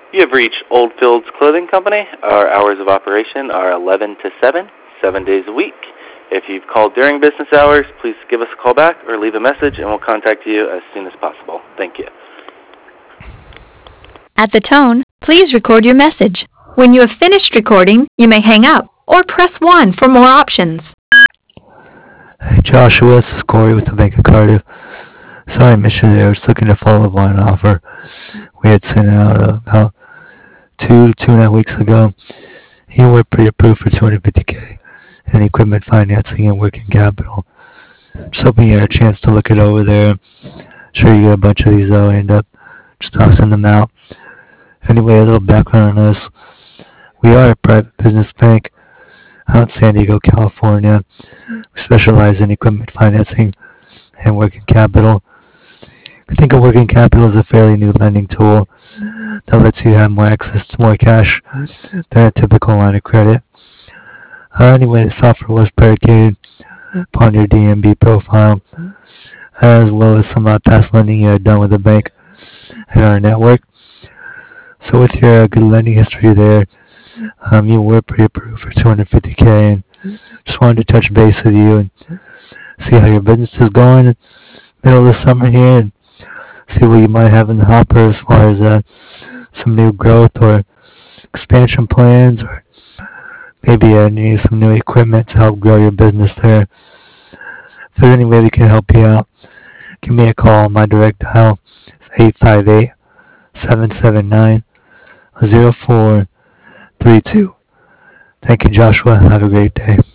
You have reached Old Fields Clothing Company. Our hours of operation are 11 to 7, 7 days a week. If you've called during business hours, please give us a call back or leave a message and we'll contact you as soon as possible. Thank you. At the tone, please record your message. When you have finished recording, you may hang up or press 1 for more options. Hey Joshua, this is Corey with the Bank of Cardiff. Sorry I missed you there. I was looking to follow up on an offer we had sent out about two and a half weeks ago. You were pre-approved for $250K in equipment financing and working capital. Just hoping you had a chance to look it over there. Sure you get a bunch of these though. I end up just tossing them out. Anyway, a little background on us. We are a private business bank out in San Diego, California. We specialize in equipment financing and working capital. I think of working capital as a fairly new lending tool that lets you have more access to more cash than a typical line of credit. Anyway, the software was predicated upon your DMB profile, as well as some past lending you had done with the bank and our network. So with your good lending history there, you were pre-approved for $250K, and just wanted to touch base with you and see how your business is going middle of the summer here, and see what you might have in the hopper as far as some new growth or expansion plans, or maybe need some new equipment to help grow your business there. If there's any way we can help you out, give me a call. My direct dial is 858-779-0432. Thank you, Joshua. Have a great day.